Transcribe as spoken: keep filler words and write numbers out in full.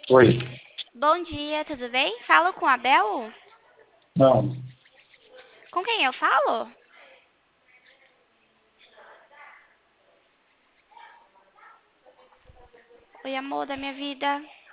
Oi. Bom dia, tudo bem? Falo com a Bel? Não. Com quem eu falo? Oi, amor da minha vida.